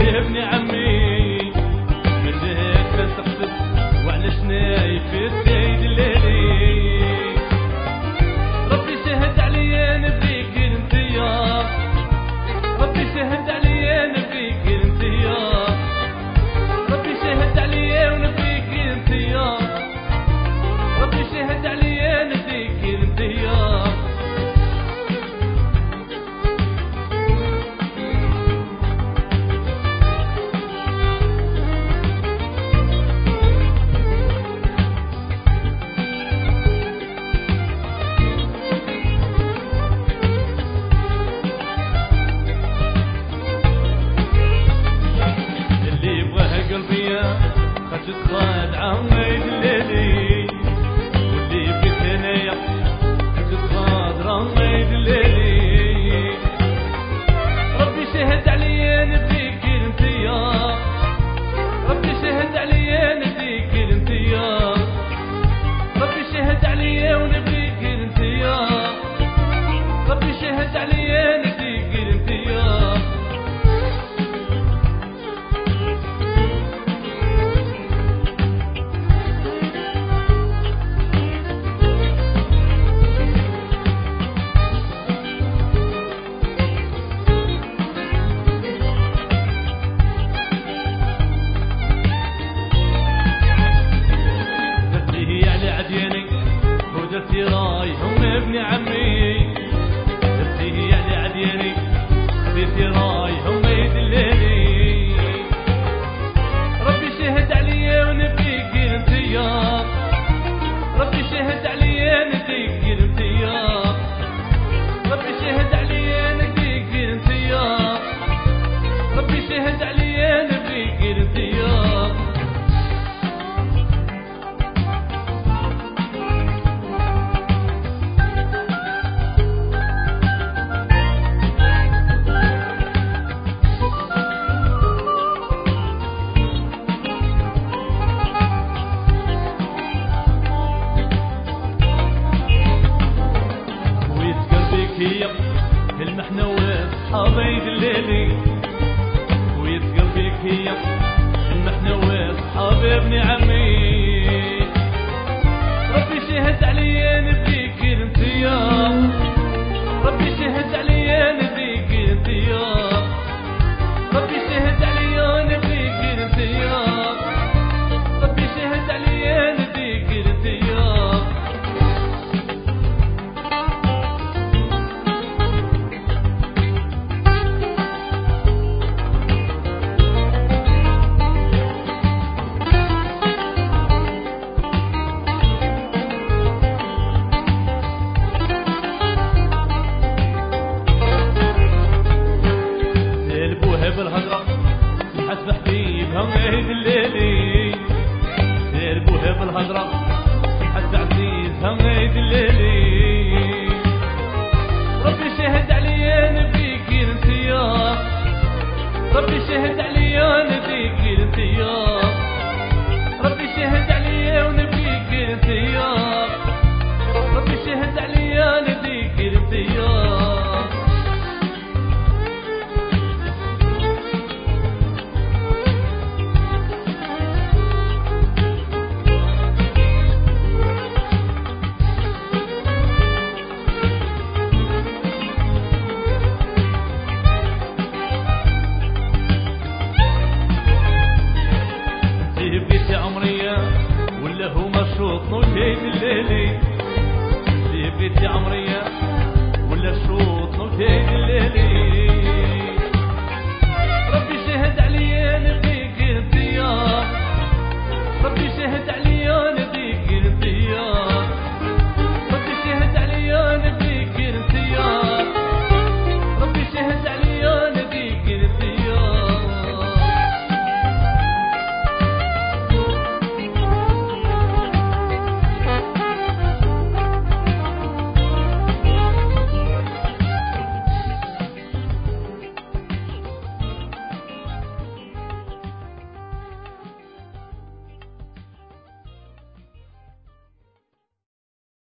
ابن عمي مليت بتقصد وعلى شناي في السيد الليلي ربي شهد عليا نبيك انتيا ربي شهد عليا نبيك انتيا ربي شهد عليا ونبيك انتيا ربي شهد عليا نبيك انتيا خد عميد الليلي واللي بقيت هنايا خد رميد الليلي ربي شهد عليا نبيك انتيا ربي شهد عليا نبيك انتيا ربي شهد عليا ونبيك انتيا ربي شهد عليا نبيك انتيا ودرتي راي هم ابن عمي درتي هي اللي عدياني خذيتي راي هم يدللي ربي شهد عليا ونبيك انتيا ربي شهد عليا نديك انتيا ربي شهد عليا نديك انتيا ربي شهد عليا نبيك انتيا المحنوات حبايب الليلي ويت قلبك هي المحنوات حبيبني عمي ربي شهد عليا نبيك انتيا ربي شهد عليا نبيك انتيا ربي شهد عليا نبيك انتيا ربي شهد عليا نبيك انتيا بالهضرة حسب حبيبها مهد الليلي سيربوها بالهضرة حسب عزيزها مهد الليلي ربي شهد عليا نبيك انتيا ربي شهد عليا نبيك انتيا ربي شهد عليا ونبيك انتيا ربي شهد عليا نبيك انتيا ولا هو مشروط نوتيت الليلي بيتي عمرية ولا شروط نوتيت الليلي ربي شهد عليا نبيك انتيا ربي شهد عليا